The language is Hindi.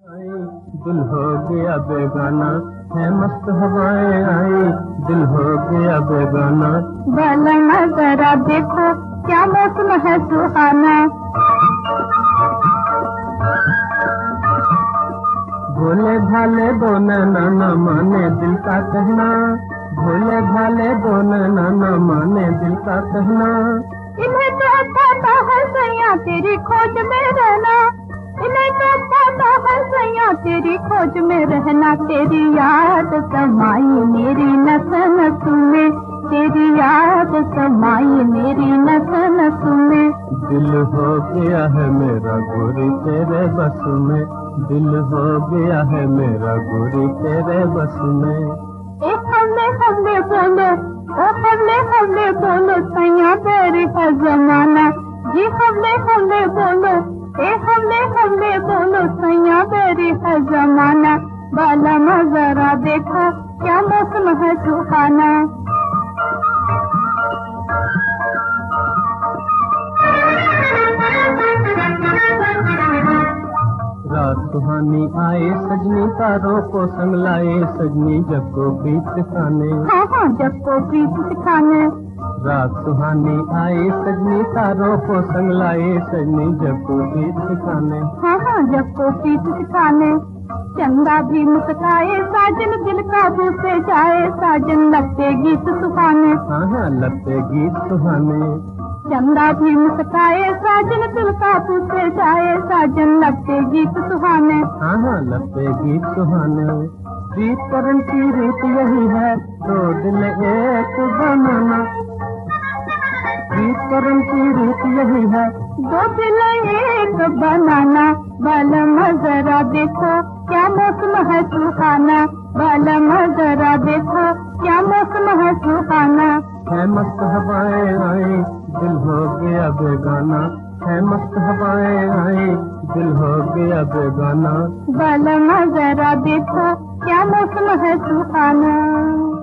आई दिल हो गया बेगाना है, मस्त हवाएं आई दिल हो गया बेगाना। बालमा जरा देखो क्या मौसम है सुहाना। भोले भाले दो नैना न माने दिल का कहना, भोले भाले दो नैना न माने दिल का कहना। इन्हें तो पता है सैया तेरी खोज में रहना, इन्हें तो पता है सैया तेरी खोज में रहना। तेरी याद समाई मेरी नस नस में, तेरी याद समाई मेरी नस नस में। दिल हो गया है मेरा गोरी तेरे बस में, दिल हो गया है मेरा गोरी तेरे बस में। एक हमले हमले बोलो, ओ हमले हमले बोलो सैया तेरी है जमाना। जी हमले हमले बोलो, ए हमले हमले बोलो सैया तेरी है जमाना। बालमा जरा देखो क्या मौसम है सुहाना। रात सुहानी आए सजनी तारों को संग लाए सजनी जब को प्रीत सिखाने। हाँ हाँ जब को प्रीत सिखाने। रात सुहानी आए सजनी तारों को संग लाए सजनी जब को प्रीत सिखाने। हाँ हाँ जब को प्रीत सिखाने। चंदा भी मुस्काए साजन दिल काबू से जाए साजन लगते गीत सुहाने। हाँ हाँ लगते गीत सुहाने। चंदा भी मुस्काए साजन दिल काबू से जाए साजन लगते गीत सुहाने। हाँ हाँ लगते गीत सुहाने। प्रीत करन की रीत यही है तो दिल एक बनाना, प्रीत करन की रीत यही है दो दिल एक बनाना। बालमा जरा देखो क्या मौसम है सुहाना, बालमा जरा देखो क्या मौसम है सुहाना। है मस्त हवाएं आई दिल हो गया बेगाना, है मस्त हवाएं आई दिल हो गया बेगाना। बालमा जरा देखो क्या मौसम है सुहाना।